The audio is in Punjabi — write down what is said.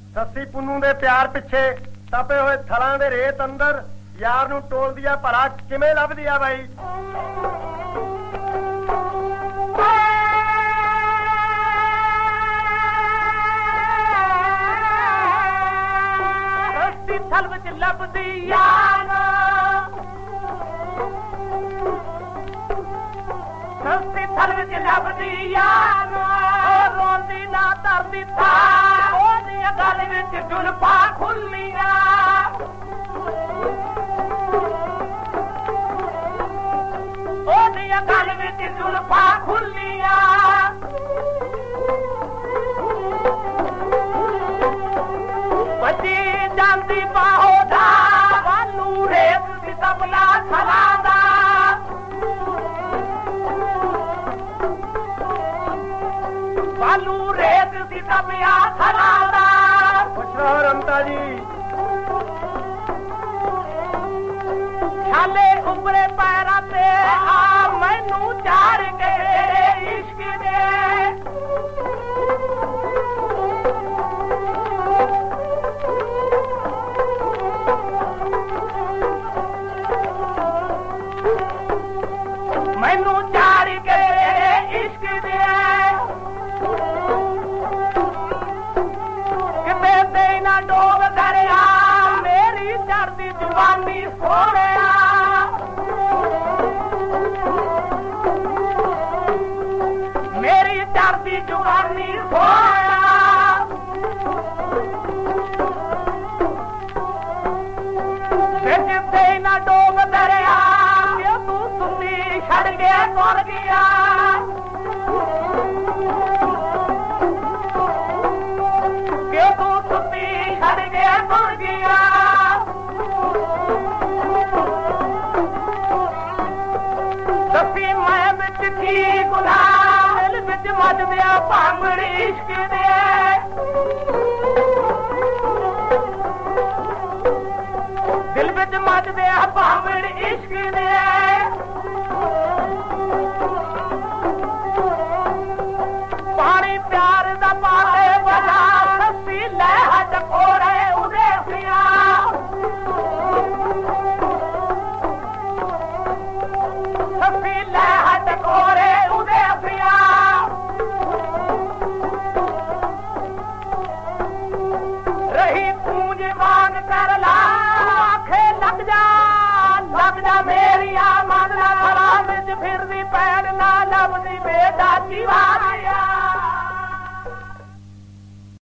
ਸੱਸੀ ਪੁੰਨੂ ਦੇ ਪਿਆਰ ਪਿੱਛੇ ਤਪੇ ਹੋਏ ਥਲਾਂ ਦੇ ਰੇਤ ਅੰਦਰ ਯਾਰ ਨੂੰ ਟੋਲਦੀ ਆ ਭਲਾ ਕਿਵੇਂ ਲੱਭਦੀ ਆ ਬਾਈ? ਸੱਸੀ ਥਲ ਵਿੱਚ ਲੱਭਦੀ ਯਾਰ, ਸੱਸੀ ਥਲ ਵਿੱਚ ਲੱਭਦੀ ਯਾਰ, ਰੋਂਦੀ ਨਾ ਧਰਦੀ ਥਾ, ਉਹਦੀਆਂ ਗਲ ਵਿੱਚ ਜੁਲਫਾਂ ਖੁੱਲੀਆਂ, ਉਹਦੀਆਂ ਗਲ ਵਿੱਚ ਜੁਲਫਾਂ ਖੁੱਲੀਆਂ, ਵੱਜੀ ਜਾਂਦੀ ਬਾਹੋਂ ਦਾ ਵਾਲੂ ਰੇਤ ਦੀ ਤਬਲਾ ਥਲਾਂ ਦਾ, ਵਾਲੂ ਰੇਤ ਦੀ ਤਬਲਾ ਥਲਾਂ ਦਾ। ਪੁੱਛੋ ਰਮਤਾ ਜੀ, ਛਾਲੇ ਉਬਰੇ ਪੈਰਾਂ ਤੇ ਆ ਮੈਨੂੰ ਚਾੜ ਕੇ ਇਸ਼ਕ ਦੇ, ਮੈਨੂੰ ਚਾੜ ਕੇ ਇਸ਼ਕ ਦੇ, ਕਿਤੇ ਤੇ ਨਾ ਡੋਬ ਦਰਿਆ ਮੇਰੀ ਚੜ੍ਹਦੀ ਜਵਾਨੀ ਸੋਹਣਿਆ, ਮੇਰੀ ਚੜ੍ਹਦੀ ਜਵਾਨੀ ਸੋਹਣਿਆ, ਜਿੱਥੇ ਨਾ ਡੋਬ ਦਰਿਆ ਕਿ ਤੂੰ ਸੁੱਤੀ ਛੱਡ ਕੇ ਤੁਰ ਗਿਆ, ਕਿ ਤੂੰ ਸੁੱਤੀ ਛੱਡ ਕੇ ਤੁਰ ਗਿਆ, ਦੱਸੀ ਮੈਂ ਵਿੱਚ ਕੀ ਗੁਨਾਹ, ਦਿਲ ਵਿੱਚ ਮੱਚਦਿਆ ਭਾਂਗੜ ਇਸ਼ਕ ਦੇ, ਦਿਲ ਵਿੱਚ ਮੱਚਦਿਆ ਭਾਂਗੜ ਇਸ਼ਕ ਦੇ, ਪਾਣੀ ਪਿਆਰ ਦਾ ਪਾਲੇ ਵਜਾ, ਸੱਸੀ ਲੈ ਹੱਟ ਕੋਰੇ ਉਹਦੇ ਸਿਆ, ਸੱਸੀ ਲੈ ਹੱਟ ਕੋਰੇ ਉਹਦੇ ਸਿਆ, ਰਹੀ ਪੂੰਜ ਵਾਂਗ ਕਰ ਲਾ, ਆਖੇ ਲੱਗ ਜਾ ਮੇਰੀਆਂ ਮਨ ਨਾ ਥਲਾਂ ਵਿੱਚ ਫਿਰਦੀ ਪੈਣ ਨਾ ਲੱਭਦੀ ਬੇਟਾ ਜੀਵਾਰਿਆ।